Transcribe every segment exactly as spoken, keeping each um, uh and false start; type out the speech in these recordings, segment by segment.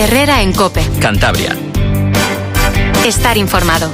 Herrera en COPE. Cantabria. Estar informado.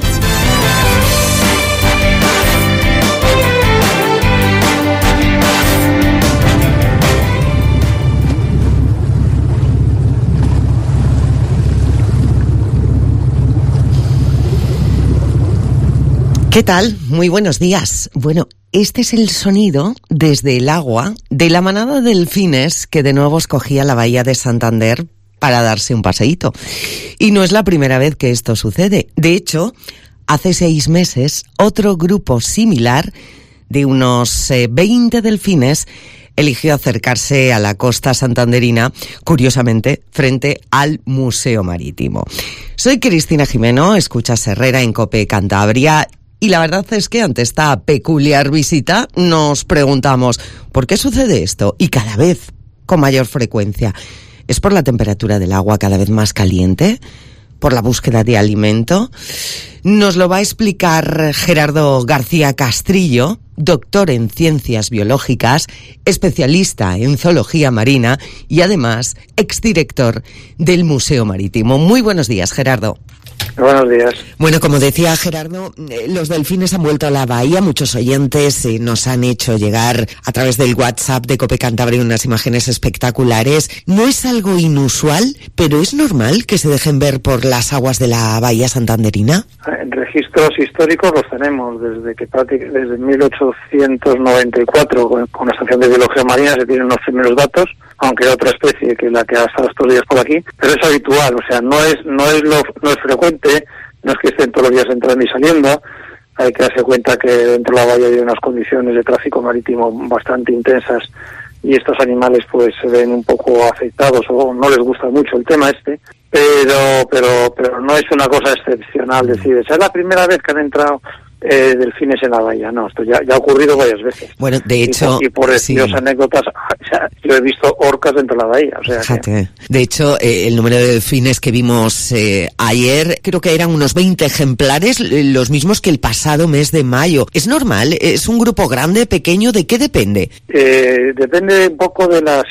¿Qué tal? Muy buenos días. Bueno, este es el sonido desde el agua de la manada de delfines que de nuevo escogía la bahía de Santander para darse un paseíto. Y no es la primera vez que esto sucede. De hecho, hace seis meses, otro grupo similar de unos eh, veinte delfines eligió acercarse a la costa santanderina, curiosamente, frente al Museo Marítimo. Soy Cristina Jimeno, escuchas Herrera en COPE Cantabria. Y la verdad es que ante esta peculiar visita nos preguntamos ¿por qué sucede esto? Y cada vez con mayor frecuencia. ¿Es por la temperatura del agua cada vez más caliente? ¿Por la búsqueda de alimento? Nos lo va a explicar Gerardo García Castrillo, doctor en ciencias biológicas, especialista en zoología marina y además exdirector del Museo Marítimo. Muy buenos días, Gerardo. Buenos días. Bueno, como decía Gerardo, los delfines han vuelto a la bahía. Muchos oyentes eh, nos han hecho llegar a través del WhatsApp de COPE Cantabria unas imágenes espectaculares. No es algo inusual, pero ¿es normal que se dejen ver por las aguas de la bahía santanderina? En registros históricos los tenemos desde que desde mil ochocientos noventa y cuatro con, con la estación de biología marina se tienen los primeros datos, aunque hay otra especie que la que ha estado estos días por aquí, pero es habitual, o sea, no es no es lo no es frecuente, no es que estén todos los días entrando y saliendo. Hay que darse cuenta que dentro de la bahía hay unas condiciones de tráfico marítimo bastante intensas y estos animales pues se ven un poco afectados o no les gusta mucho el tema este, pero pero pero no es una cosa excepcional decir, esa es la primera vez que han entrado Eh, delfines en la bahía. No, esto ya, ya ha ocurrido varias veces. Bueno, de hecho... Y por, y por sí. esas anécdotas, o sea, yo he visto orcas dentro de la bahía. O sea, Fíjate. Que... De hecho, eh, el número de delfines que vimos eh, ayer, creo que eran unos veinte ejemplares, los mismos que el pasado mes de mayo. ¿Es normal? ¿Es un grupo grande, pequeño? ¿De qué depende? Eh, depende un poco de la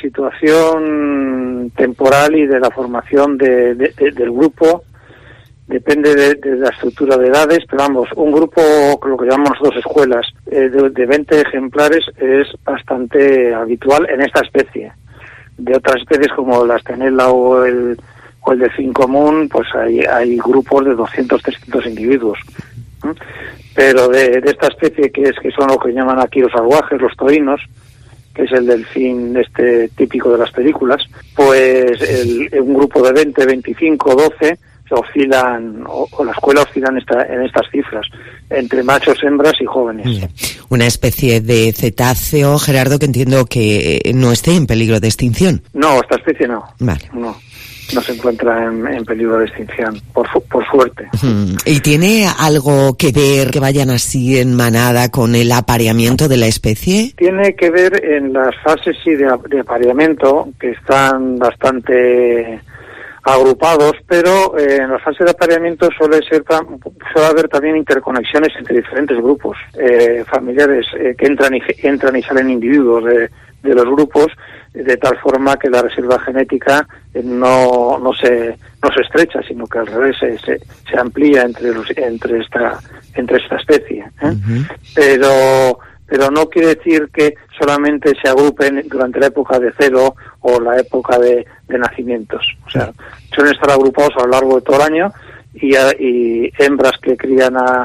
situación temporal y de la formación de, de, de, del grupo. Depende de, de la estructura de edades, pero vamos, un grupo, lo que llamamos nosotros escuelas, eh, de, de veinte ejemplares es bastante habitual en esta especie. De otras especies como la estenela o el, o el delfín común, pues hay, hay grupos de doscientos, trescientos individuos. ¿Mm? Pero de, de esta especie que es que son lo que llaman aquí los salvajes, los taurinos, que es el delfín este típico de las películas, pues el, un grupo de veinte, veinticinco, doce oscilan, o, o la escuela oscilan esta, en estas cifras, entre machos, hembras y jóvenes. Una especie de cetáceo, Gerardo, que entiendo que no esté en peligro de extinción. No, esta especie no. Vale. No, no se encuentra en, en peligro de extinción, por, por suerte. ¿Y tiene algo que ver que vayan así en manada con el apareamiento de la especie? Tiene que ver en las fases sí, de, de apareamiento, que están bastante agrupados, pero eh, en la fase de apareamiento suele ser suele haber también interconexiones entre diferentes grupos eh, familiares eh, que entran y entran y salen individuos de, de los grupos, de tal forma que la reserva genética eh, no no se no se estrecha, sino que al revés se, se, se amplía entre los, entre esta entre esta especie, ¿eh? Uh-huh. pero pero no quiere decir que solamente se agrupen durante la época de celo o la época de, de nacimientos. O sea, suelen estar agrupados a lo largo de todo el año y, a, y hembras que crían a,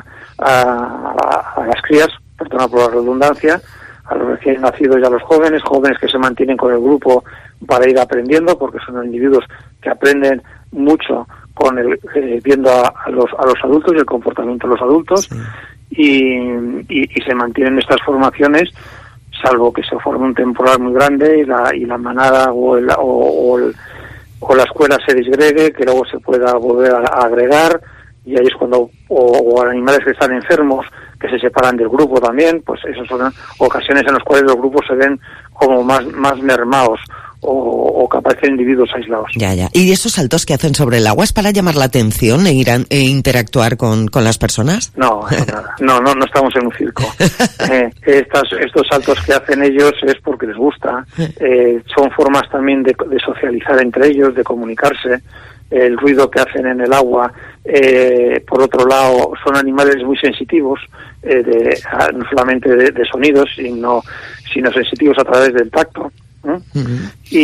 a, a las crías, perdona por la redundancia, a los recién nacidos y a los jóvenes, jóvenes que se mantienen con el grupo para ir aprendiendo, porque son individuos que aprenden mucho con el eh, viendo a, a los a los adultos y el comportamiento de los adultos. Sí. Y, y, y se mantienen estas formaciones, salvo que se forme un temporal muy grande y la y la manada o el, o, o, el, o la escuela se disgregue, que luego se pueda volver a, a agregar, y ahí es cuando o, o animales que están enfermos que se separan del grupo también, pues esas son ocasiones en las cuales los grupos se ven como más más mermados o, o que aparecen individuos aislados. Ya, ya. ¿Y esos saltos que hacen sobre el agua es para llamar la atención e ir a, e interactuar con, con las personas? No, nada. No, no, no estamos en un circo. eh, estas, estos saltos que hacen ellos es porque les gusta. Eh, son formas también de, de socializar entre ellos, de comunicarse. el ruido que hacen en el agua. Eh, por otro lado, son animales muy sensitivos, eh, de, a, no solamente de, de sonidos, sino, sino sensitivos a través del tacto. ¿eh? Uh-huh.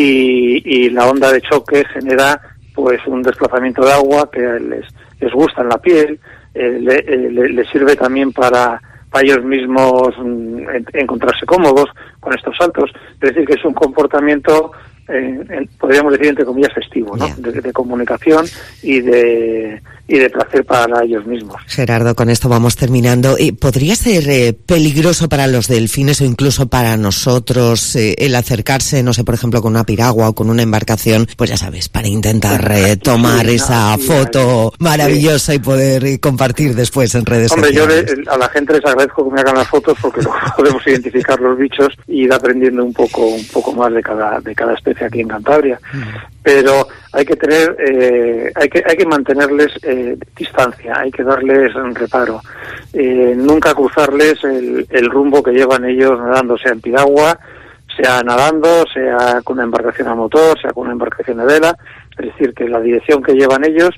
y, y la onda de choque genera pues un desplazamiento de agua que les, les gusta en la piel, eh, le, le, le sirve también para, para ellos mismos mm, en, encontrarse cómodos con estos saltos. Es decir, que es un comportamiento, eh, en, podríamos decir entre comillas, festivo, ¿no? Yeah. De, de comunicación y de y de placer para ellos mismos. Gerardo, con esto vamos terminando. Eh, ¿Podría ser eh, peligroso para los delfines o incluso para nosotros eh, el acercarse, no sé, por ejemplo, con una piragua o con una embarcación, pues ya sabes, para intentar eh, tomar sí, esa no, sí, foto sí. maravillosa y poder eh, compartir después en redes Hombre, sociales? Hombre, yo le, a la gente les agradezco que me hagan las fotos porque luego podemos identificar los bichos y ir aprendiendo un poco un poco más de cada de cada especie aquí en Cantabria. Mm. Pero hay que tener, eh, hay que hay que mantenerles eh, distancia, hay que darles un reparo, eh, nunca cruzarles el, el rumbo que llevan ellos nadando, sea en piragua, sea nadando, sea con una embarcación a motor, sea con una embarcación de vela. Es decir, que la dirección que llevan ellos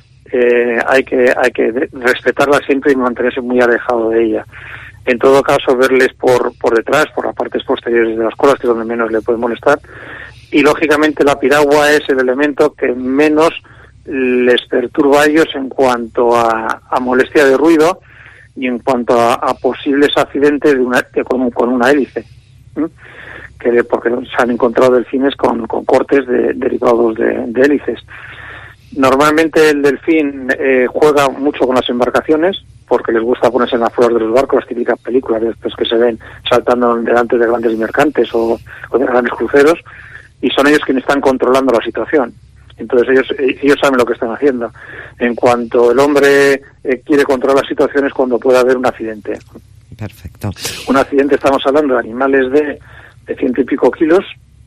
eh, hay que hay que respetarla siempre y mantenerse muy alejado de ella. En todo caso, verles por por detrás, por las partes posteriores de las colas, que es donde menos le puede molestar. Y lógicamente la piragua es el elemento que menos les perturba a ellos en cuanto a, a molestia de ruido y en cuanto a, a posibles accidentes de una, de, con, con una hélice. ¿sí? Que porque se han encontrado delfines con, con cortes de, derivados de, de hélices. Normalmente el delfín eh, juega mucho con las embarcaciones porque les gusta ponerse en la flor de los barcos, las típicas películas después que se ven saltando delante de grandes mercantes o, o de grandes cruceros. Y son ellos quienes están controlando la situación. Entonces ellos ellos saben lo que están haciendo. En cuanto el hombre eh, quiere controlar las situaciones, cuando puede haber un accidente. Perfecto. Un accidente, estamos hablando de animales de, de ciento y pico kilos,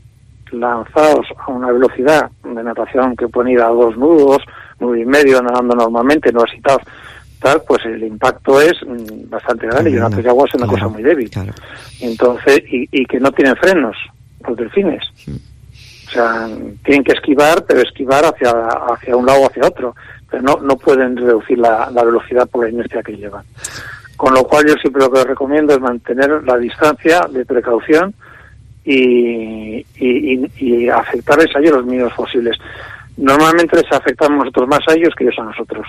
lanzados a una velocidad de natación que pueden ir a dos nudos, nudo y medio, nadando normalmente, no asitados, tal, pues el impacto es mm, bastante grande. Claro, y una piragua es una claro, cosa muy débil. Claro. Entonces, y, y que no tienen frenos los delfines. Sí. O sea, tienen que esquivar, pero esquivar hacia hacia un lado o hacia otro. Pero no no pueden reducir la, la velocidad por la inercia que llevan. Con lo cual yo siempre lo que les recomiendo es mantener la distancia de precaución y, y, y, y afectarles a ellos los mínimos posibles. Normalmente les afectamos nosotros más a ellos que ellos a nosotros.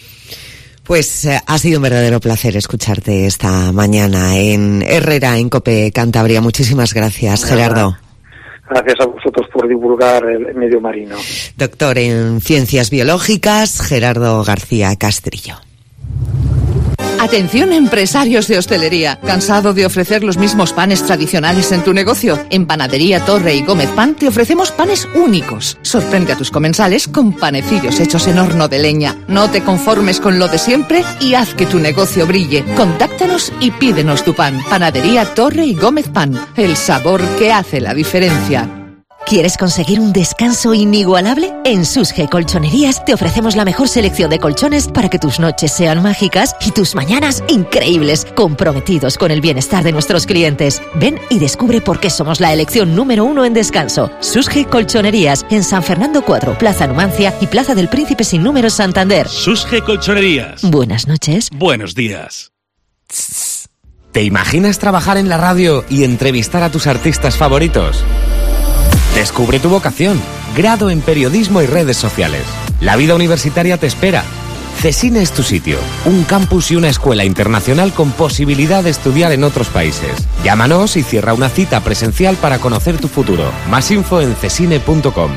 Pues eh, ha sido un verdadero placer escucharte esta mañana en Herrera, en COPE Cantabria. Muchísimas gracias, Gerardo. Gracias a vosotros por divulgar el medio marino. Doctor en Ciencias Biológicas, Gerardo García Castrillo. Atención, empresarios de hostelería. ¿Cansado de ofrecer los mismos panes tradicionales en tu negocio? En Panadería Torre y Gómez Pan te ofrecemos panes únicos. Sorprende a tus comensales con panecillos hechos en horno de leña. No te conformes con lo de siempre y haz que tu negocio brille. Contáctanos y pídenos tu pan. Panadería Torre y Gómez Pan. El sabor que hace la diferencia. ¿Quieres conseguir un descanso inigualable? En Susge Colchonerías te ofrecemos la mejor selección de colchones para que tus noches sean mágicas y tus mañanas increíbles, comprometidos con el bienestar de nuestros clientes. Ven y descubre por qué somos la elección número uno en descanso. Susge Colchonerías, en San Fernando cuatro, Plaza Numancia y Plaza del Príncipe sin número Santander. Susge Colchonerías. Buenas noches. Buenos días. ¿Te imaginas trabajar en la radio y entrevistar a tus artistas favoritos? Descubre tu vocación. Grado en Periodismo y Redes Sociales. La vida universitaria te espera. CESINE es tu sitio. Un campus y una escuela internacional con posibilidad de estudiar en otros países. Llámanos y cierra una cita presencial para conocer tu futuro. Más info en cesine punto com.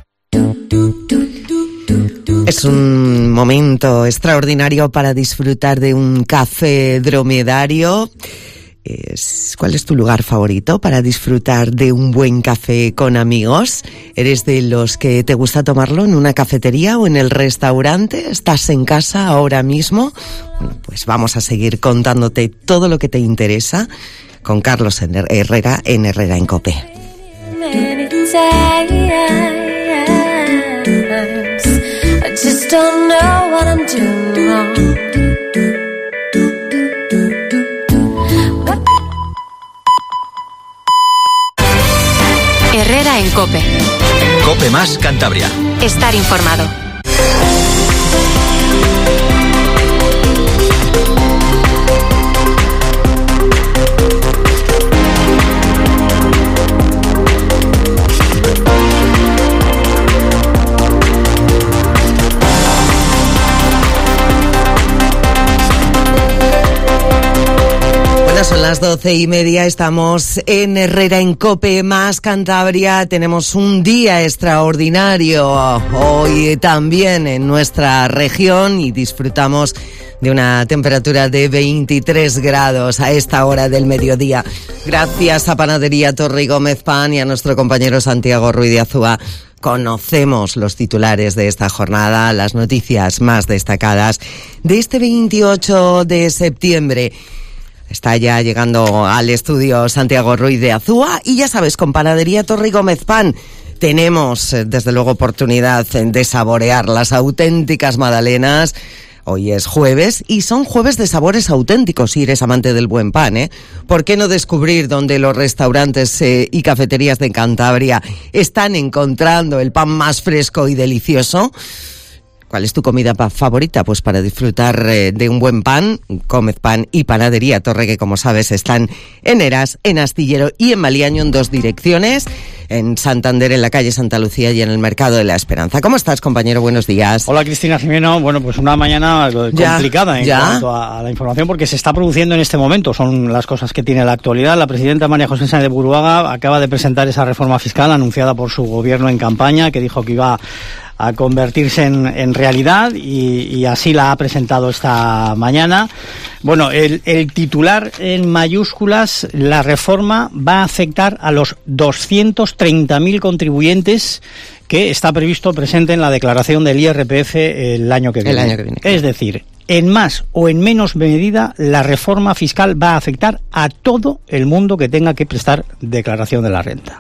Es un momento extraordinario para disfrutar de un café dromedario. ¿Cuál es tu lugar favorito para disfrutar de un buen café con amigos? ¿Eres de los que te gusta tomarlo en una cafetería o en el restaurante? ¿Estás en casa ahora mismo? Bueno, pues vamos a seguir contándote todo lo que te interesa con Carlos Herrera en Herrera en COPE. Herrera en COPE. COPE más Cantabria. Estar informado. Son las doce y media, estamos en Herrera en COPE más Cantabria. Tenemos un día extraordinario hoy también en nuestra región y disfrutamos de una temperatura de veintitrés grados a esta hora del mediodía. Gracias a Panadería Torre y Gómez Pan y a nuestro compañero Santiago Ruiz de Azúa. Conocemos los titulares de esta jornada, las noticias más destacadas de este veintiocho de septiembre. Está ya llegando al estudio Santiago Ruiz de Azúa y ya sabes, con Panadería Torre y Gómez Pan tenemos desde luego oportunidad de saborear las auténticas magdalenas. Hoy es jueves y son jueves de sabores auténticos si eres amante del buen pan, ¿eh? ¿Por qué no descubrir dónde los restaurantes eh, y cafeterías de Cantabria están encontrando el pan más fresco y delicioso? ¿Cuál es tu comida favorita? Pues para disfrutar eh, de un buen pan, Gómez Pan y Panadería Torre, que como sabes están en Eras, en Astillero y en Maliaño en dos direcciones, en Santander, en la calle Santa Lucía y en el Mercado de la Esperanza. ¿Cómo estás, compañero? Buenos días. Hola, Cristina Jimeno. Bueno, pues una mañana complicada ya, en ya. cuanto a, a la información, porque se está produciendo en este momento, son las cosas que tiene la actualidad. La presidenta María José Sáenz de Buruaga acaba de presentar esa reforma fiscal anunciada por su gobierno en campaña, que dijo que iba a convertirse en, en realidad y, y así la ha presentado esta mañana. Bueno, el, el titular en mayúsculas: la reforma va a afectar a los doscientos treinta mil contribuyentes que está previsto presenten la declaración del I R P F el año que viene. El año que viene. Es decir, en más o en menos medida, la reforma fiscal va a afectar a todo el mundo que tenga que prestar declaración de la renta.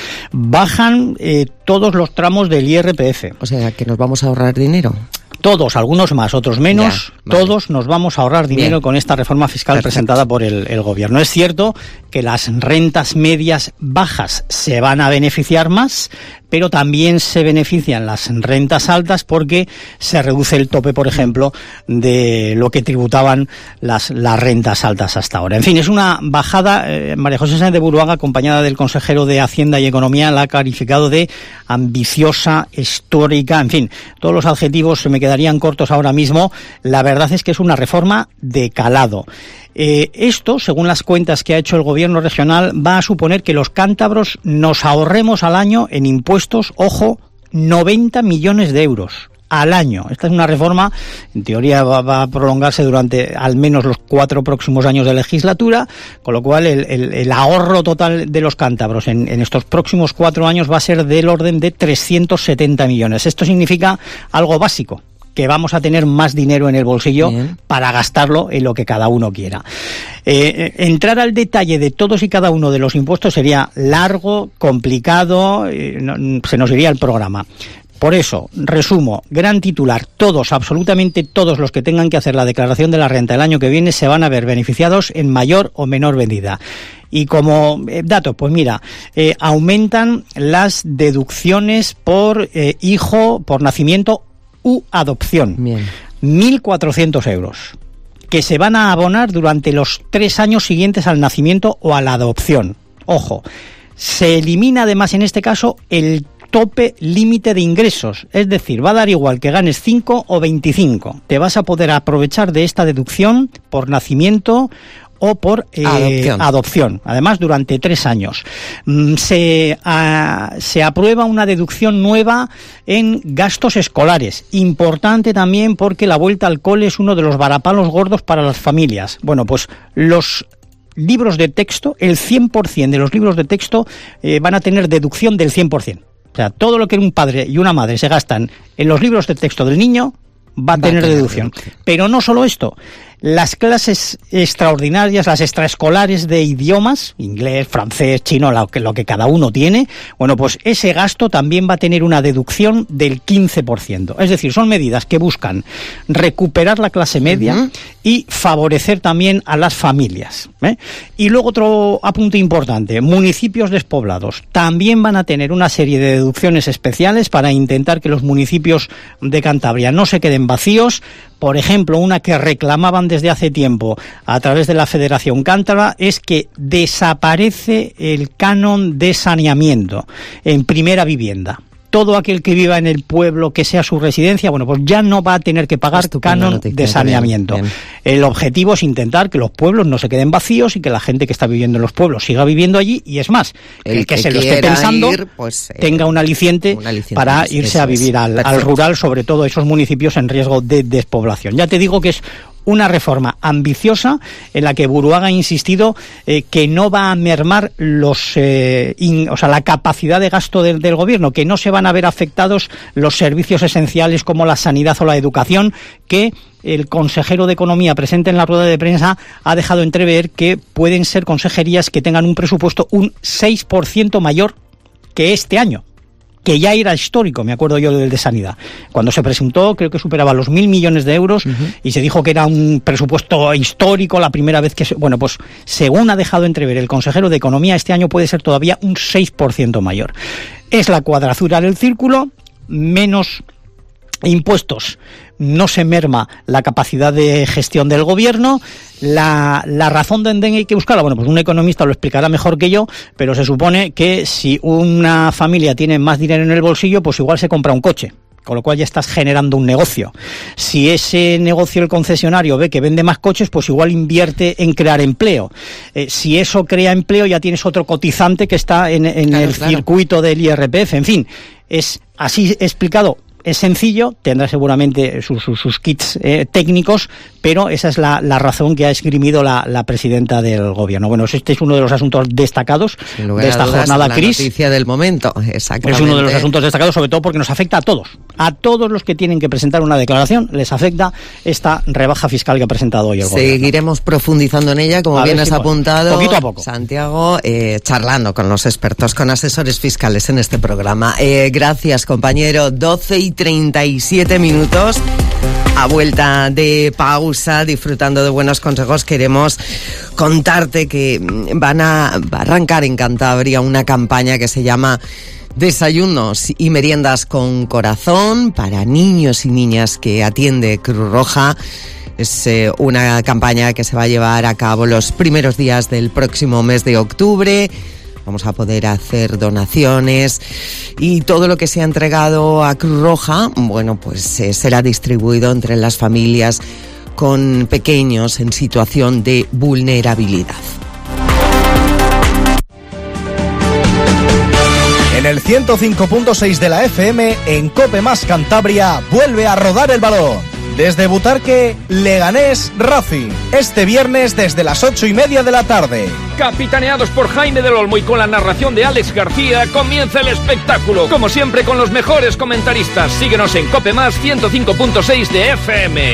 Bajan eh, todos los tramos del I R P F. O sea, que nos vamos a ahorrar dinero. Todos, algunos más, otros menos, ya, vale. Todos nos vamos a ahorrar dinero Bien. con esta reforma fiscal Perfecto. presentada por el, el gobierno. Es cierto que las rentas medias bajas se van a beneficiar más, pero también se benefician las rentas altas porque se reduce el tope, por ejemplo, de lo que tributaban las, las rentas altas hasta ahora. En fin, es una bajada. eh, María José Sáenz de Buruaga, acompañada del consejero de Hacienda y Economía, la ha calificado de ambiciosa, histórica, en fin, todos los adjetivos se me quedarían cortos ahora mismo. La verdad es que es una reforma de calado. Eh, esto, según las cuentas que ha hecho el gobierno regional, va a suponer que los cántabros nos ahorremos al año en impuestos, ojo, noventa millones de euros al año. Esta es una reforma, en teoría va, va a prolongarse durante al menos los cuatro próximos años de legislatura, con lo cual el, el, el ahorro total de los cántabros en, en estos próximos cuatro años va a ser del orden de trescientos setenta millones. Esto significa algo básico: que vamos a tener más dinero en el bolsillo Bien. para gastarlo en lo que cada uno quiera. Eh, entrar al detalle de todos y cada uno de los impuestos sería largo, complicado, eh, no, se nos iría el programa. Por eso, resumo, gran titular: todos, absolutamente todos los que tengan que hacer la declaración de la renta el año que viene se van a ver beneficiados en mayor o menor medida. Y como eh, dato, pues mira, eh, aumentan las deducciones por eh, hijo, por nacimiento u adopción. Bien. mil cuatrocientos euros, que se van a abonar durante los tres años siguientes al nacimiento o a la adopción. Ojo, se elimina además en este caso el tope límite de ingresos, es decir, va a dar igual que ganes cinco o veinticinco, te vas a poder aprovechar de esta deducción por nacimiento o por eh, adopción. adopción, además durante tres años. Se, a, se aprueba una deducción nueva en gastos escolares, importante también porque la vuelta al cole es uno de los varapalos gordos para las familias. Bueno, pues los libros de texto, el cien por ciento de los libros de texto eh, van a tener deducción del cien por ciento. O sea, todo lo que un padre y una madre se gastan en los libros de texto del niño va a tener deducción. Pero no solo esto, Las clases extraordinarias, las extraescolares de idiomas, inglés, francés, chino, lo que, lo que cada uno tiene, bueno, pues ese gasto también va a tener una deducción del quince por ciento. Es decir, son medidas que buscan recuperar la clase media uh-huh. y favorecer también a las familias. ¿eh? Y luego otro apunte importante, municipios despoblados también van a tener una serie de deducciones especiales para intentar que los municipios de Cantabria no se queden vacíos. Por ejemplo, una que reclamaban desde hace tiempo a través de la Federación Cántabra es que desaparece el canon de saneamiento en primera vivienda. Todo aquel que viva en el pueblo, que sea su residencia, bueno, pues ya no va a tener que pagar Estupenda canon noticia, de saneamiento. Bien, bien. El objetivo es intentar que los pueblos no se queden vacíos y que la gente que está viviendo en los pueblos siga viviendo allí, y es más, el, el que, que se lo esté pensando ir, pues, eh, tenga un aliciente, un aliciente para irse a vivir al, al rural, sobre todo esos municipios en riesgo de despoblación. Ya te digo que es una reforma ambiciosa en la que Buruaga ha insistido eh, que no va a mermar los, eh, in, o sea, la capacidad de gasto del, del gobierno, que no se van a ver afectados los servicios esenciales como la sanidad o la educación, que el consejero de Economía presente en la rueda de prensa ha dejado entrever que pueden ser consejerías que tengan un presupuesto un seis por ciento mayor que este año, que ya era histórico, me acuerdo yo del de Sanidad. Cuando se presentó, creo que superaba los mil millones de euros, uh-huh. y se dijo que era un presupuesto histórico, la primera vez que se... Bueno, pues según ha dejado entrever el consejero de Economía, este año puede ser todavía un seis por ciento mayor. Es la cuadratura del círculo, menos impuestos, no se merma la capacidad de gestión del gobierno. La, la razón de dónde hay que buscarla, bueno, pues un economista lo explicará mejor que yo, pero se supone que si una familia tiene más dinero en el bolsillo, pues igual se compra un coche, con lo cual ya estás generando un negocio. Si ese negocio, el concesionario, ve que vende más coches, pues igual invierte en crear empleo. Eh, si eso crea empleo, ya tienes otro cotizante que está en, en claro, el claro. circuito del I R P F. En fin, es así explicado. Es sencillo, tendrá seguramente sus, sus, sus kits eh, técnicos, pero esa es la, la razón que ha esgrimido la, la presidenta del gobierno. Bueno, este es uno de los asuntos destacados de esta dudas, jornada, la Cris. Noticia del momento, exactamente. Es uno de los asuntos destacados, sobre todo porque nos afecta a todos. A todos los que tienen que presentar una declaración les afecta esta rebaja fiscal que ha presentado hoy el gobierno. Seguiremos profundizando en ella, como a bien has si apuntado, poquito a poco. Santiago, eh, charlando con los expertos, con asesores fiscales en este programa. Eh, gracias, compañero. doce y treinta y siete minutos. A vuelta de pausa, disfrutando de buenos consejos, queremos contarte que van a, va a arrancar en Cantabria una campaña que se llama Desayunos y Meriendas con Corazón para niños y niñas que atiende Cruz Roja. Es eh, una campaña que se va a llevar a cabo los primeros días del próximo mes de octubre. Vamos a poder hacer donaciones y todo lo que se ha entregado a Cruz Roja, bueno, pues eh, será distribuido entre las familias con pequeños en situación de vulnerabilidad. En el ciento cinco punto seis de la F M, en COPE Más Cantabria, vuelve a rodar el balón. Desde Butarque, Leganés Racing. Este viernes desde las ocho y media de la tarde. Capitaneados por Jaime del Olmo y con la narración de Alex García, comienza el espectáculo. Como siempre, con los mejores comentaristas. Síguenos en COPE Más ciento cinco punto seis de F M.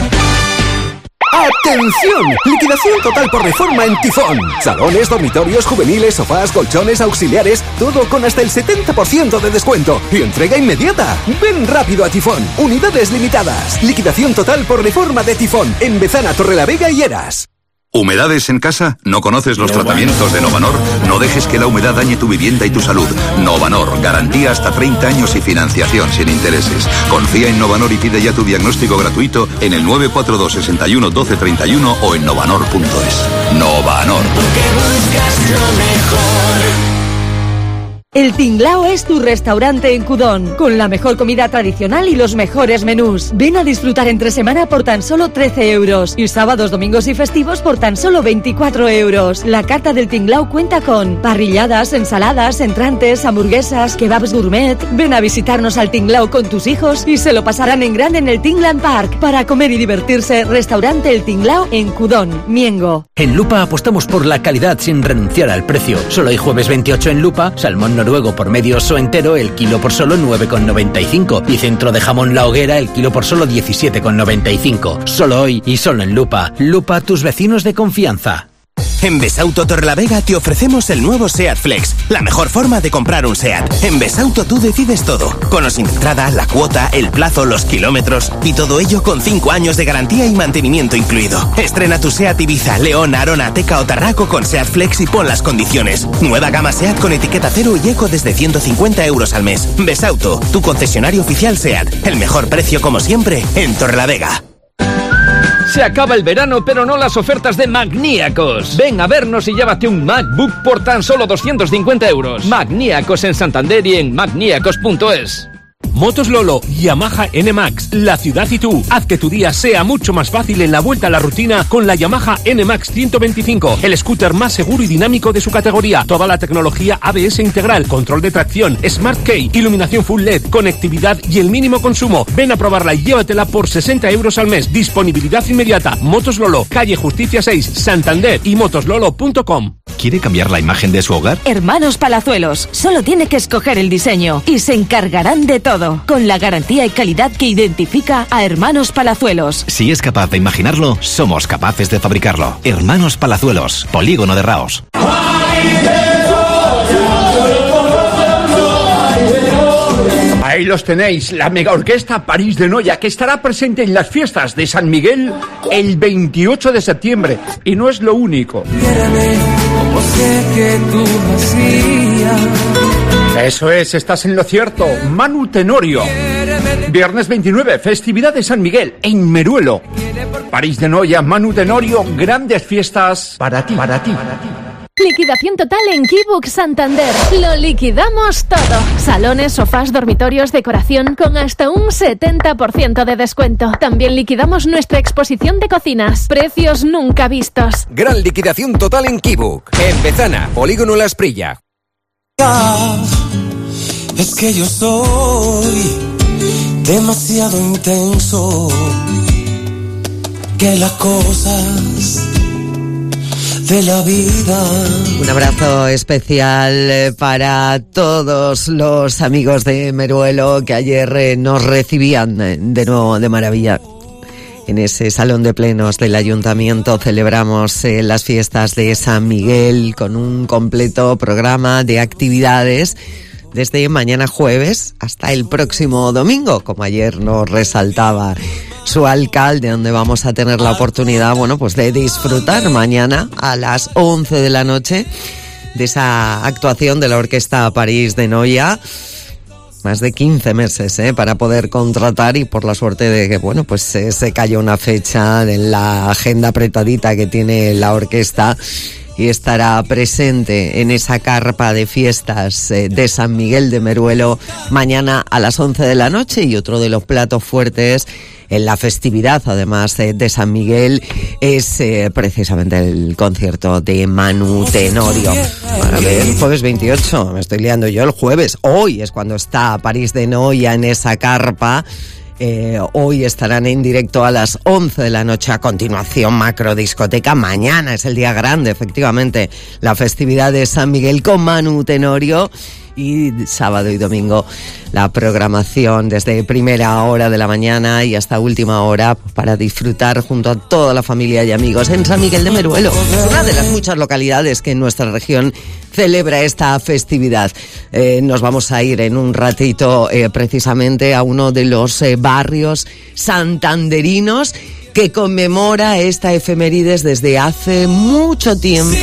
¡Atención! Liquidación total por reforma en Tifón. Salones, dormitorios, juveniles, sofás, colchones, auxiliares, todo con hasta el setenta por ciento de descuento y entrega inmediata. Ven rápido a Tifón. Unidades limitadas. Liquidación total por reforma de Tifón en Bezana, Torrelavega y Heras. ¿Humedades en casa? ¿No conoces los tratamientos de Novanor? No dejes que la humedad dañe tu vivienda y tu salud. Novanor, garantía hasta treinta años y financiación sin intereses. Confía en Novanor y pide ya tu diagnóstico gratuito en el nueve cuatro dos, seis uno, uno dos tres uno o en novanor punto es. Novanor. Porque buscas lo mejor. El Tinglao es tu restaurante en Cudón, con la mejor comida tradicional y los mejores menús. Ven a disfrutar entre semana por tan solo trece euros y sábados, domingos y festivos por tan solo veinticuatro euros. La carta del Tinglao cuenta con parrilladas, ensaladas, entrantes, hamburguesas, kebabs gourmet. Ven a visitarnos al Tinglao con tus hijos y se lo pasarán en grande en el Tingland Park. Para comer y divertirse, restaurante El Tinglao en Cudón, Miengo. En Lupa apostamos por la calidad sin renunciar al precio. Solo hay jueves veintiocho en Lupa, salmón normal noruego por medio oso entero el kilo por solo nueve con noventa y cinco y centro de jamón La Hoguera el kilo por solo diecisiete con noventa y cinco. Solo hoy y solo en Lupa. Lupa, tus vecinos de confianza. En Besauto Torrelavega te ofrecemos el nuevo SEAT Flex, la mejor forma de comprar un SEAT. En Besauto tú decides todo, con o sin entrada, la cuota, el plazo, los kilómetros y todo ello con cinco años de garantía y mantenimiento incluido. Estrena tu SEAT Ibiza, León, Arona, Teca o Tarraco con SEAT Flex y pon las condiciones. Nueva gama SEAT con etiqueta cero y eco desde ciento cincuenta euros al mes. Besauto, tu concesionario oficial SEAT. El mejor precio como siempre en Torrelavega. Se acaba el verano, pero no las ofertas de Magníacos. Ven a vernos y llévate un MacBook por tan solo doscientos cincuenta euros. Magníacos en Santander y en magníacos punto es. Motos Lolo, Yamaha N Max, la ciudad y tú. Haz que tu día sea mucho más fácil en la vuelta a la rutina con la Yamaha N Max ciento veinticinco, el scooter más seguro y dinámico de su categoría. Toda la tecnología A B S integral, control de tracción, Smart Key, iluminación full L E D, conectividad y el mínimo consumo. Ven a probarla y llévatela por sesenta euros al mes. Disponibilidad inmediata. Motos Lolo, calle Justicia seis, Santander y motoslolo punto com. ¿Quiere cambiar la imagen de su hogar? Hermanos Palazuelos, solo tiene que escoger el diseño y se encargarán de todo, con la garantía y calidad que identifica a Hermanos Palazuelos. Si es capaz de imaginarlo, somos capaces de fabricarlo. Hermanos Palazuelos, Polígono de Raos. Ahí los tenéis, la mega orquesta París de Noia, que estará presente en las fiestas de San Miguel el veintiocho de septiembre. Y no es lo único. Como sé que tú hacías. Eso es, estás en lo cierto. Manu Tenorio. Viernes veintinueve, festividad de San Miguel en Meruelo. París de Noia, Manu Tenorio, grandes fiestas para ti, para ti, para ti. Liquidación total en Keybook Santander. Lo liquidamos todo. Salones, sofás, dormitorios, decoración con hasta un setenta por ciento de descuento. También liquidamos nuestra exposición de cocinas. Precios nunca vistos. Gran liquidación total en Keybook. En Bezana, Polígono La Esprilla. Es que yo soy demasiado intenso. Que las cosas de la vida. Un abrazo especial para todos los amigos de Meruelo que ayer nos recibían de nuevo de maravilla. En ese salón de plenos del ayuntamiento celebramos eh, las fiestas de San Miguel con un completo programa de actividades desde mañana jueves hasta el próximo domingo, como ayer nos resaltaba su alcalde, donde vamos a tener la oportunidad, bueno, pues de disfrutar mañana a las once de la noche de esa actuación de la Orquesta París de Noia. Más de quince meses, ¿eh? Para poder contratar, y por la suerte de que, bueno, pues eh, se cayó una fecha en la agenda apretadita que tiene la orquesta, y estará presente en esa carpa de fiestas eh, de San Miguel de Meruelo mañana a las once de la noche. Y otro de los platos fuertes en la festividad, además eh, de San Miguel, es eh, precisamente el concierto de Manu Tenorio. A ver, el jueves veintiocho, me estoy liando yo, el jueves, hoy es cuando está París de Noia en esa carpa. Eh, hoy estarán en directo a las once de la noche. A continuación, macro discoteca. Mañana es el día grande, efectivamente, la festividad de San Miguel con Manu Tenorio. Y sábado y domingo la programación desde primera hora de la mañana y hasta última hora para disfrutar junto a toda la familia y amigos en San Miguel de Meruelo, una de las muchas localidades que en nuestra región celebra esta festividad. Eh, nos vamos a ir en un ratito eh, precisamente a uno de los eh, barrios santanderinos que conmemora esta efemérides desde hace mucho tiempo.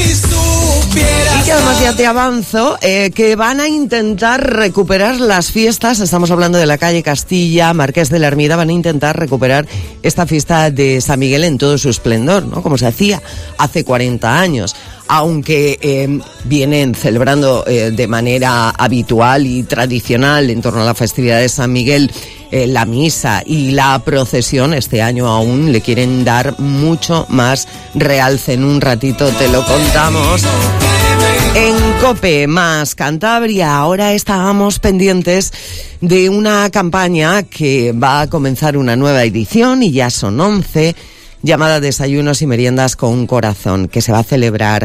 Y que además ya te avanzo eh, que van a intentar recuperar las fiestas. Estamos hablando de la calle Castilla, Marqués de la Ermida. Van a intentar recuperar esta fiesta de San Miguel en todo su esplendor, ¿no? Como se hacía hace cuarenta años. Aunque eh, vienen celebrando eh, de manera habitual y tradicional en torno a la festividad de San Miguel eh, la misa y la procesión, este año aún le quieren dar mucho más realce. En un ratito te lo contamos. En COPE más Cantabria, ahora estábamos pendientes de una campaña que va a comenzar una nueva edición, y ya son once, llamada Desayunos y Meriendas con Corazón, que se va a celebrar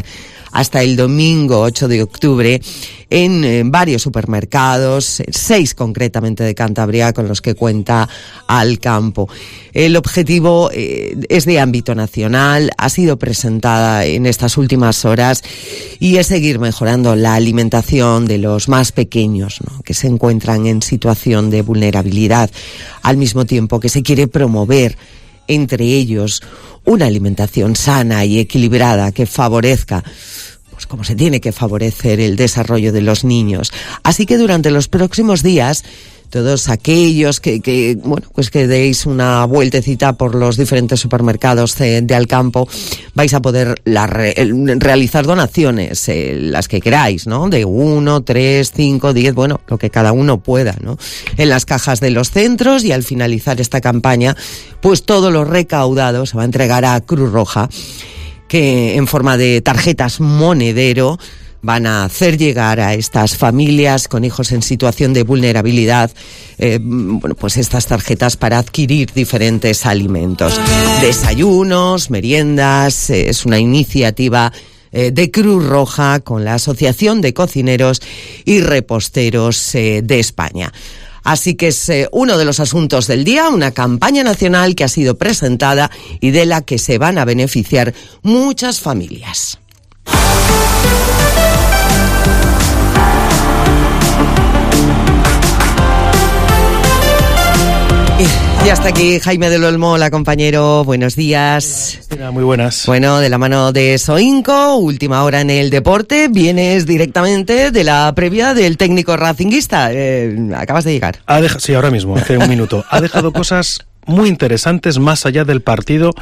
hasta el domingo ocho de octubre en, en varios supermercados, seis concretamente de Cantabria, con los que cuenta Alcampo. El objetivo eh, es de ámbito nacional, ha sido presentada en estas últimas horas y es seguir mejorando la alimentación de los más pequeños, ¿no?, que se encuentran en situación de vulnerabilidad, al mismo tiempo que se quiere promover entre ellos una alimentación sana y equilibrada que favorezca, pues como se tiene que favorecer, el desarrollo de los niños. Así que durante los próximos días, todos aquellos que, que bueno, pues que deis una vueltecita por los diferentes supermercados de, de Alcampo, vais a poder la re, realizar donaciones, eh, las que queráis, ¿no? De uno, tres, cinco, diez, bueno, lo que cada uno pueda, ¿no? En las cajas de los centros, y al finalizar esta campaña, pues todo lo recaudado se va a entregar a Cruz Roja, que en forma de tarjetas monedero van a hacer llegar a estas familias con hijos en situación de vulnerabilidad, eh, bueno, pues estas tarjetas para adquirir diferentes alimentos, desayunos, meriendas. Eh, es una iniciativa eh, de Cruz Roja con la Asociación de Cocineros y Reposteros eh, de España. Así que es eh, uno de los asuntos del día, una campaña nacional que ha sido presentada y de la que se van a beneficiar muchas familias. Y hasta aquí Jaime del Olmo, la compañero, buenos días. Muy buenas. Bueno, de la mano de Soinco, última hora en el deporte, vienes directamente de la previa del técnico racinguista, eh, acabas de llegar. Ha dejado, sí, ahora mismo, hace un minuto. Ha dejado cosas muy interesantes más allá del partido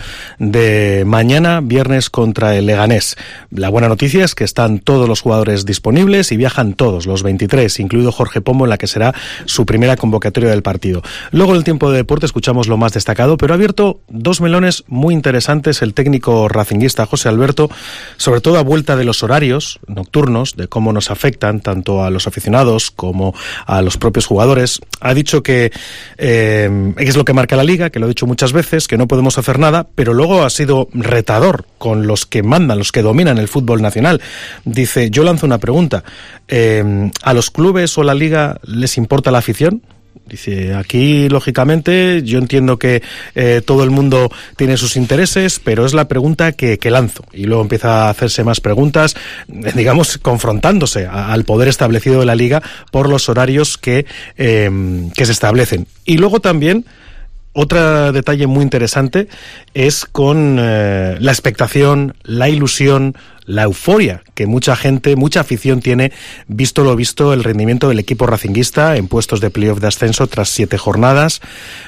de mañana, viernes, contra el Leganés. La buena noticia es que están todos los jugadores disponibles y viajan todos, los veintitrés, incluido Jorge Pombo, en la que será su primera convocatoria del partido. Luego, en el tiempo de deporte, escuchamos lo más destacado, pero ha abierto dos melones muy interesantes el técnico racinguista José Alberto, sobre todo a vuelta de los horarios nocturnos, de cómo nos afectan tanto a los aficionados como a los propios jugadores. Ha dicho que eh, es lo que marca la liga, que lo he dicho muchas veces, que no podemos hacer nada, pero luego ha sido retador con los que mandan, los que dominan el fútbol nacional. Dice, yo lanzo una pregunta, eh, ¿a los clubes o la liga les importa la afición? Dice, aquí, lógicamente, yo entiendo que eh, todo el mundo tiene sus intereses, pero es la pregunta que, que lanzo. Y luego empieza a hacerse más preguntas, digamos, confrontándose a, al poder establecido de la liga por los horarios que, eh, que se establecen. Y luego también, otro detalle muy interesante es con eh, la expectación, la ilusión, la euforia que mucha gente, mucha afición tiene, visto lo visto, el rendimiento del equipo racinguista en puestos de playoff de ascenso tras siete jornadas.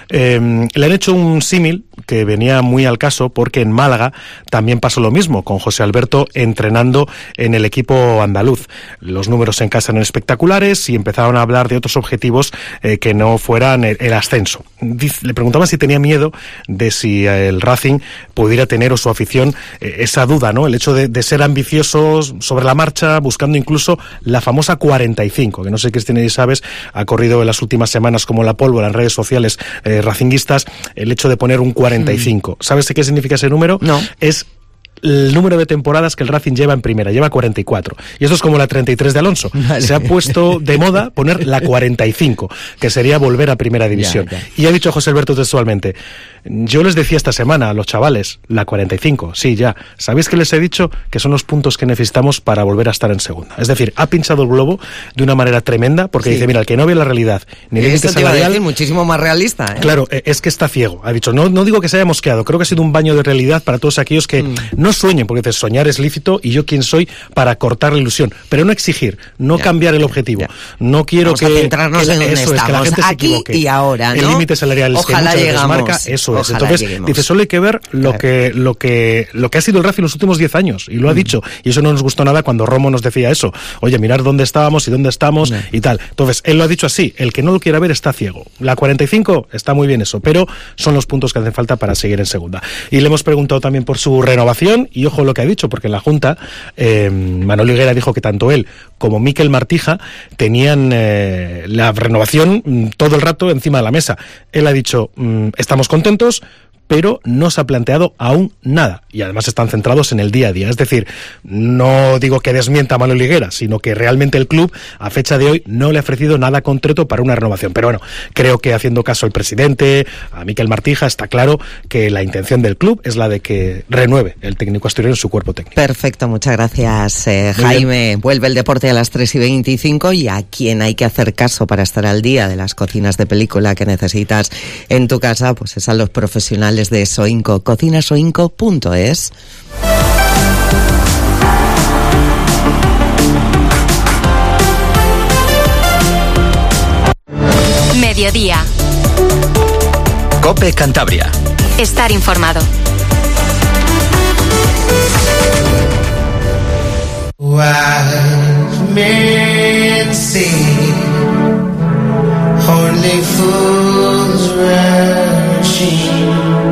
Eh, le han hecho un símil que venía muy al caso, porque en Málaga también pasó lo mismo, con José Alberto entrenando en el equipo andaluz. Los números en casa eran espectaculares y empezaron a hablar de otros objetivos eh, que no fueran el, el ascenso. Dice, le preguntaba si tenía miedo de si el Racing pudiera tener, o su afición, eh, esa duda, ¿no? El hecho de, de ser ambiciosos sobre la marcha, buscando incluso la famosa cuarenta y cinco, que no sé qué tienes, sabes, ha corrido en las últimas semanas como la pólvora en redes sociales eh, racinguistas, el hecho de poner un cuarenta y cinco. Mm. ¿Sabes qué significa ese número? No. Es el número de temporadas que el Racing lleva en primera, lleva cuarenta y cuatro. Y esto es como la treinta y tres de Alonso. Vale. Se ha puesto de moda poner la cuarenta y cinco, que sería volver a primera división. Ya, ya. Y ha dicho José Alberto textualmente, yo les decía esta semana a los chavales, la cuarenta y cinco, sí, ya. ¿Sabéis que les he dicho? Que son los puntos que necesitamos para volver a estar en segunda. Es decir, ha pinchado el globo de una manera tremenda, porque sí. Dice, mira, el que no ve la realidad, ni límite salarial, muchísimo más realista, ¿eh? Claro, es que está ciego. Ha dicho, no, no digo que se haya mosqueado, creo que ha sido un baño de realidad para todos aquellos que mm. no sueñen, porque dices, soñar es lícito y yo quién soy para cortar la ilusión, pero no exigir, no ya, cambiar el objetivo. Ya. No quiero Vamos que, a centrarnos que, en donde eso estamos, es, que la gente se aquí equivoque. Y ahora, ¿no? El límite salarial es que muchas veces marca, eso es. Entonces, lleguemos. Dice, solo hay que ver lo claro. que lo que lo que ha sido el Racing en los últimos diez años, y lo mm. ha dicho, y eso no nos gustó nada cuando Romo nos decía eso. Oye, mirar dónde estábamos y dónde estamos mm. y tal. Entonces, él lo ha dicho así, el que no lo quiera ver está ciego. La cuarenta y cinco está muy bien eso, pero son los puntos que hacen falta para seguir en segunda. Y le hemos preguntado también por su renovación, y ojo lo que ha dicho, porque en la Junta eh, Manolo Higuera dijo que tanto él como Mikel Martija tenían eh, la renovación todo el rato encima de la mesa. Él ha dicho, mmm, estamos contentos, pero no se ha planteado aún nada. Y además están centrados en el día a día. Es decir, no digo que desmienta a Manuel Higuera, sino que realmente el club, a fecha de hoy, no le ha ofrecido nada concreto para una renovación. Pero bueno, creo que haciendo caso al presidente, a Miquel Martija, está claro que la intención del club es la de que renueve el técnico asturiano su cuerpo técnico. Perfecto, muchas gracias, eh, Jaime. Vuelve el deporte a las tres y veinticinco, y a quien hay que hacer caso para estar al día de las cocinas de película que necesitas en tu casa, pues es a los profesionales de Soinco, cocina soinco punto es. Mediodía. COPE Cantabria. Estar informado. Wise men say only fools rushing,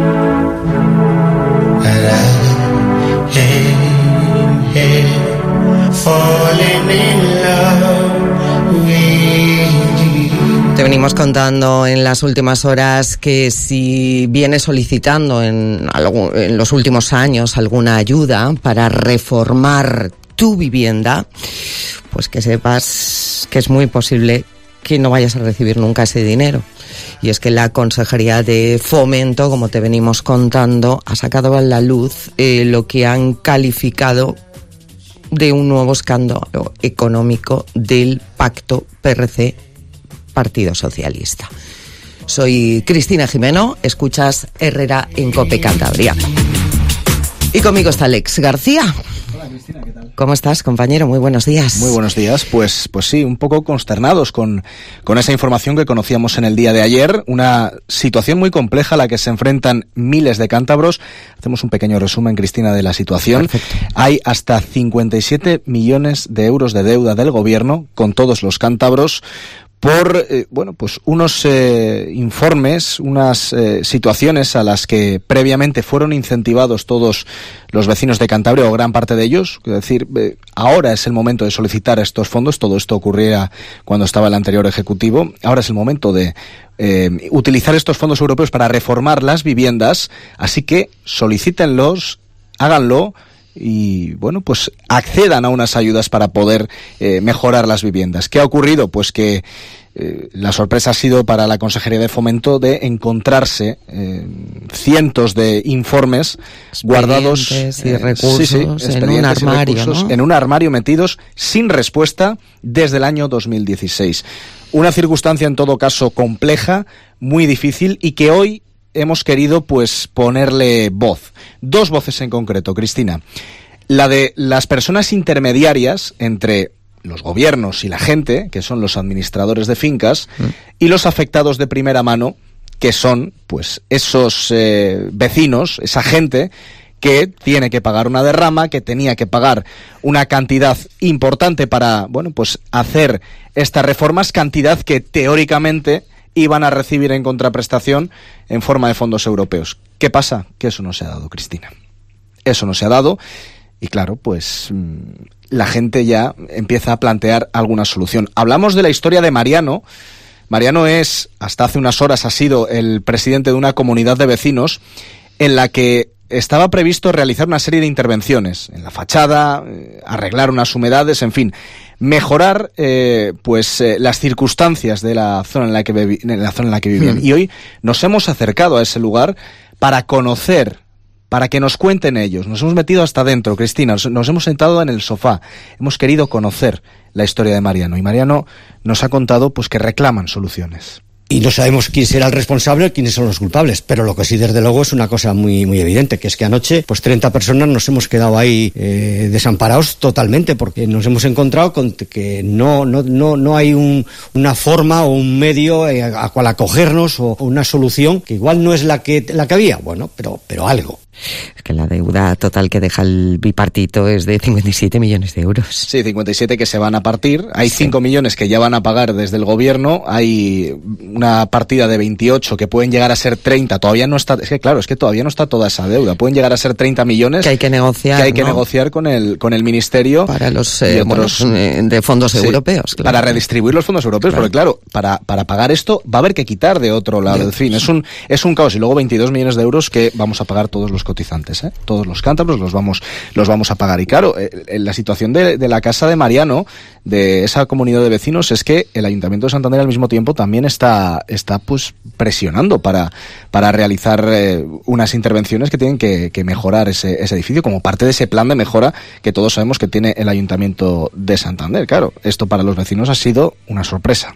and I am here falling in love with you. Te venimos contando en las últimas horas que si vienes solicitando en, algún, en los últimos años alguna ayuda para reformar tu vivienda, pues que sepas que es muy posible que no vayas a recibir nunca ese dinero. Y es que la Consejería de Fomento, como te venimos contando, ha sacado a la luz eh, lo que han calificado de un nuevo escándalo económico del Pacto P R C Partido Socialista. Soy Cristina Jimeno, escuchas Herrera en COPE Cantabria. Y conmigo está Alex García. Hola Cristina, ¿qué tal? ¿Cómo estás, compañero? Muy buenos días. Muy buenos días. Pues, pues sí, un poco consternados con, con esa información que conocíamos en el día de ayer. Una situación muy compleja a la que se enfrentan miles de cántabros. Hacemos un pequeño resumen, Cristina, de la situación. Perfecto. Hay hasta cincuenta y siete millones de euros de deuda del gobierno con todos los cántabros, por, eh, bueno, pues unos eh, informes, unas eh, situaciones a las que previamente fueron incentivados todos los vecinos de Cantabria, o gran parte de ellos. Es decir, eh, ahora es el momento de solicitar estos fondos. Todo esto ocurría cuando estaba el anterior Ejecutivo. Ahora es el momento de eh, utilizar estos fondos europeos para reformar las viviendas. Así que solicítenlos, háganlo, y bueno, pues accedan a unas ayudas para poder eh, mejorar las viviendas. ¿Qué ha ocurrido? Pues que eh, la sorpresa ha sido para la Consejería de Fomento de encontrarse eh, cientos de informes guardados y recursos, eh, sí, sí, en un armario, recursos, ¿no? en un armario metidos sin respuesta desde el año dos mil dieciséis. Una circunstancia en todo caso compleja, muy difícil, y que hoy hemos querido pues ponerle voz. Dos voces en concreto, Cristina. La de las personas intermediarias entre los gobiernos y la gente, que son los administradores de fincas, mm. y los afectados de primera mano, que son pues esos eh, vecinos, esa gente que tiene que pagar una derrama, que tenía que pagar una cantidad importante para, bueno, pues hacer estas reformas, cantidad que teóricamente iban a recibir en contraprestación en forma de fondos europeos. ¿Qué pasa? Que eso no se ha dado, Cristina. Eso no se ha dado, y claro, pues la gente ya empieza a plantear alguna solución. Hablamos de la historia de Mariano. Mariano es, hasta hace unas horas, ha sido el presidente de una comunidad de vecinos en la que estaba previsto realizar una serie de intervenciones en la fachada, eh, arreglar unas humedades, en fin, mejorar eh, pues eh, las circunstancias de la zona en la que bebi- en la zona en la que vivían. Mm. Y hoy nos hemos acercado a ese lugar para conocer, para que nos cuenten ellos. Nos hemos metido hasta dentro, Cristina, nos, nos hemos sentado en el sofá, hemos querido conocer la historia de Mariano, y Mariano nos ha contado pues que reclaman soluciones. Y no sabemos quién será el responsable o quiénes son los culpables, pero lo que sí desde luego es una cosa muy muy evidente, que es que anoche pues treinta personas nos hemos quedado ahí eh, desamparados totalmente, porque nos hemos encontrado con que no no no no hay un, una forma o un medio eh, a cual acogernos, o una solución que igual no es la que la que había, bueno, pero pero algo. Es que la deuda total que deja el bipartito es de cincuenta y siete millones de euros. Sí, cincuenta y siete que se van a partir. Hay sí. cinco millones que ya van a pagar desde el gobierno. Hay una partida de veintiocho que pueden llegar a ser treinta. Todavía no está, es que claro, es que todavía no está toda esa deuda. Pueden llegar a ser treinta millones. Que hay que negociar. Que hay que ¿no? negociar con el, con el ministerio. Para los eh, otros, bueno, de fondos sí, europeos. Claro. Para redistribuir los fondos europeos. Claro. Porque claro, para, para pagar esto va a haber que quitar de otro lado. En fin, es un, es un caos. Y luego veintidós millones de euros que vamos a pagar todos los cotizantes, ¿eh? Todos los cántabros los vamos, los vamos a pagar. Y claro, eh, la situación de, de la casa de Mariano, de esa comunidad de vecinos, es que el Ayuntamiento de Santander al mismo tiempo también está, está pues presionando para, para realizar eh, unas intervenciones que tienen que, que mejorar ese, ese edificio como parte de ese plan de mejora que todos sabemos que tiene el Ayuntamiento de Santander. Claro, esto para los vecinos ha sido una sorpresa.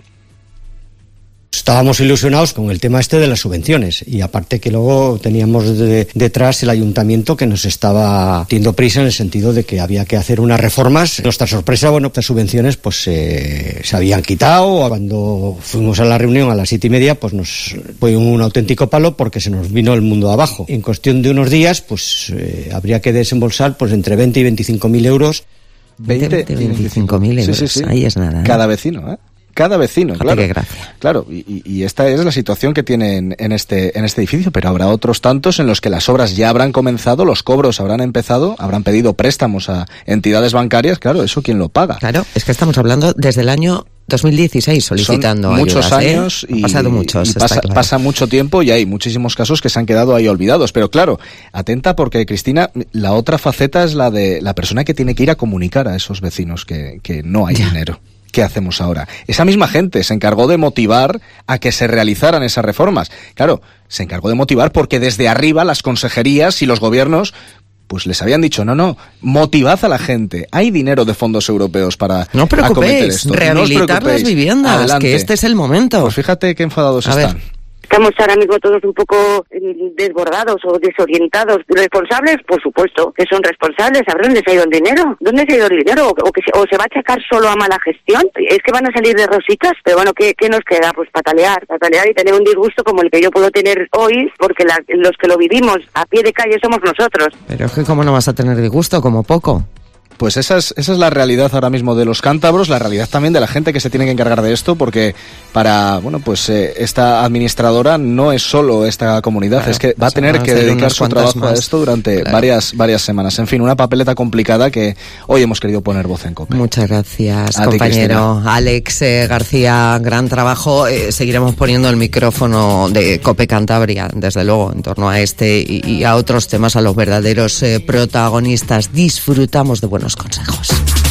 Estábamos ilusionados con el tema este de las subvenciones y aparte que luego teníamos de, detrás el ayuntamiento que nos estaba dando prisa en el sentido de que había que hacer unas reformas. Nuestra sorpresa, bueno, estas subvenciones pues eh, se habían quitado. Cuando fuimos a la reunión a las siete y media pues nos fue un auténtico palo porque se nos vino el mundo abajo. En cuestión de unos días pues eh, habría que desembolsar pues entre veinte y veinticinco mil euros. veinte, veinticinco mil euros, sí, sí, sí. Ahí es nada, ¿eh? Cada vecino, ¿eh? Cada vecino, Joder, claro. Qué gracia. Claro, y, y esta es la situación que tienen en este, en este edificio, pero habrá otros tantos en los que las obras ya habrán comenzado, los cobros habrán empezado, habrán pedido préstamos a entidades bancarias, claro, eso ¿quién lo paga? Claro, es que estamos hablando desde el año dos mil dieciséis solicitando Son muchos ayudas, años ¿eh? y, Han pasado muchos, y pasa, claro. pasa mucho tiempo y hay muchísimos casos que se han quedado ahí olvidados, pero claro, atenta porque Cristina, la otra faceta es la de la persona que tiene que ir a comunicar a esos vecinos que, que no hay ya. dinero. ¿Qué hacemos ahora? Esa misma gente se encargó de motivar a que se realizaran esas reformas. Claro, se encargó de motivar porque desde arriba las consejerías y los gobiernos pues les habían dicho, no, no, motivad a la gente. Hay dinero de fondos europeos para no acometer esto. Rehabilitar no os preocupéis. Las viviendas, Adelante. Que este es el momento. Pues fíjate qué enfadados a están. Ver. Estamos ahora mismo todos un poco desbordados o desorientados. ¿Responsables? Por supuesto que son responsables. ¿Sabrán dónde se ha ido el dinero? ¿Dónde se ha ido el dinero? ¿O, o, que se, o se va a achacar solo a mala gestión? ¿Es que van a salir de rositas? Pero bueno, ¿qué, qué nos queda? Pues patalear, patalear y tener un disgusto como el que yo puedo tener hoy, porque la, los que lo vivimos a pie de calle somos nosotros. Pero es que ¿cómo no vas a tener disgusto? Como poco. Pues esa es, esa es la realidad ahora mismo de los cántabros, la realidad también de la gente que se tiene que encargar de esto, porque para, bueno, pues eh, esta administradora no es solo esta comunidad, claro, es que va a tener que dedicar su trabajo más. a esto durante claro. varias varias semanas. En fin, una papeleta complicada que hoy hemos querido poner voz en COPE. Muchas gracias, a compañero. Ti, Alex eh, García, gran trabajo. Eh, seguiremos poniendo el micrófono de COPE Cantabria, desde luego, en torno a este y, y a otros temas, a los verdaderos eh, protagonistas. Disfrutamos de buenos consejos.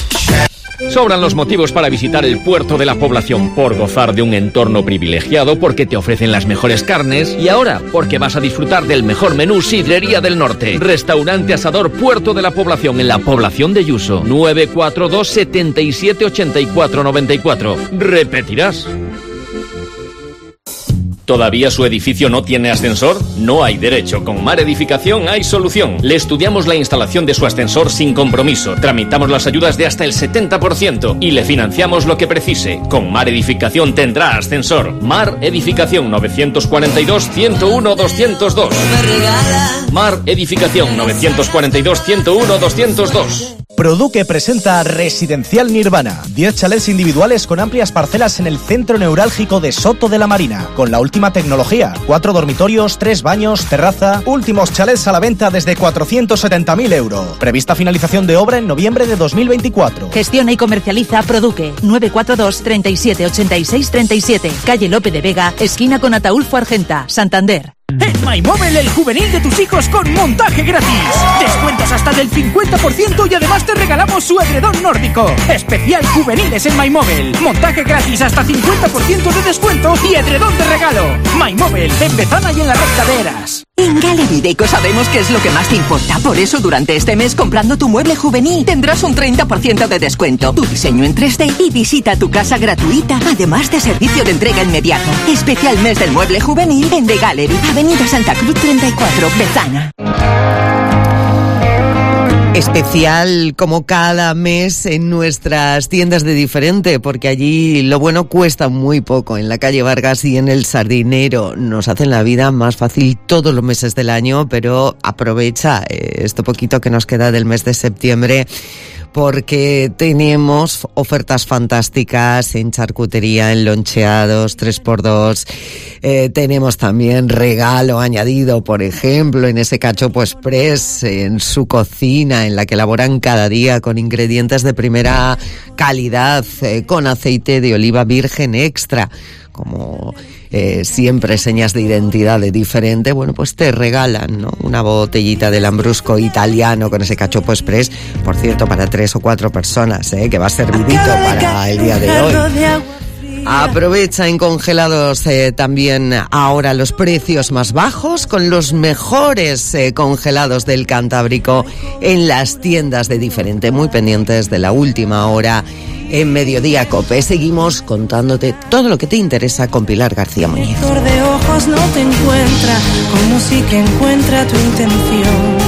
Sobran los motivos para visitar el puerto de la población, por gozar de un entorno privilegiado porque te ofrecen las mejores carnes y ahora porque vas a disfrutar del mejor menú Sidrería del Norte. Restaurante Asador Puerto de la Población en la población de Yuso. nueve cuatro dos, siete siete, ocho cuatro nueve cuatro. ¿Repetirás? ¿Todavía su edificio no tiene ascensor? No hay derecho. Con Mar Edificación hay solución. Le estudiamos la instalación de su ascensor sin compromiso. Tramitamos las ayudas de hasta el setenta por ciento y le financiamos lo que precise. Con Mar Edificación tendrá ascensor. Mar Edificación nueve cuatro dos, uno cero uno, dos cero dos. Mar Edificación nueve cuatro dos, uno cero uno, dos cero dos. Produque presenta Residencial Nirvana. diez chalets individuales con amplias parcelas en el centro neurálgico de Soto de la Marina. Con la última tecnología. Cuatro dormitorios, tres baños, terraza. Últimos chalets a la venta desde cuatrocientos setenta mil euros. Prevista finalización de obra en noviembre de dos mil veinticuatro. Gestiona y comercializa Produque. nueve cuatro dos, treinta y siete, ochenta y seis, treinta y siete. Calle Lope de Vega, esquina con Ataulfo Argenta, Santander. En MyMobile, el juvenil de tus hijos con montaje gratis. Descuentos hasta del cincuenta por ciento y además te regalamos su edredón nórdico. Especial juveniles en MyMobile. Montaje gratis hasta cincuenta por ciento de descuento y edredón de regalo. MyMobile, en Bezana y en la recta de Eras. En Gallery Deco sabemos qué es lo que más te importa. Por eso, durante este mes, comprando tu mueble juvenil, tendrás un treinta por ciento de descuento, tu diseño en tres D y visita tu casa gratuita, además de servicio de entrega inmediato. Especial mes del mueble juvenil en The Gallery, Avenida Santa Cruz treinta y cuatro, Bezana. Especial como cada mes en nuestras tiendas de Diferente, porque allí lo bueno cuesta muy poco. En la calle Vargas y en el Sardinero nos hacen la vida más fácil todos los meses del año, pero aprovecha eh, esto poquito que nos queda del mes de septiembre, porque tenemos ofertas fantásticas en charcutería, en loncheados, tres por dos. Eh, tenemos también regalo añadido, por ejemplo, en ese cachopo express, en su cocina, en la que elaboran cada día con ingredientes de primera calidad, eh, con aceite de oliva virgen extra. Como eh, siempre señas de identidad de Diferente, bueno, pues te regalan, ¿no?, una botellita de Lambrusco italiano con ese cachopo express, por cierto, para tres o cuatro personas, ¿eh?, que va servidito para el día de hoy. Aprovecha en congelados eh, también ahora los precios más bajos, con los mejores eh, congelados del Cantábrico en las tiendas de Diferente. Muy pendientes de la última hora en Mediodía Cope. Seguimos contándote todo lo que te interesa con Pilar García Muñiz. De ojos no te encuentra, como si que encuentra tu intención.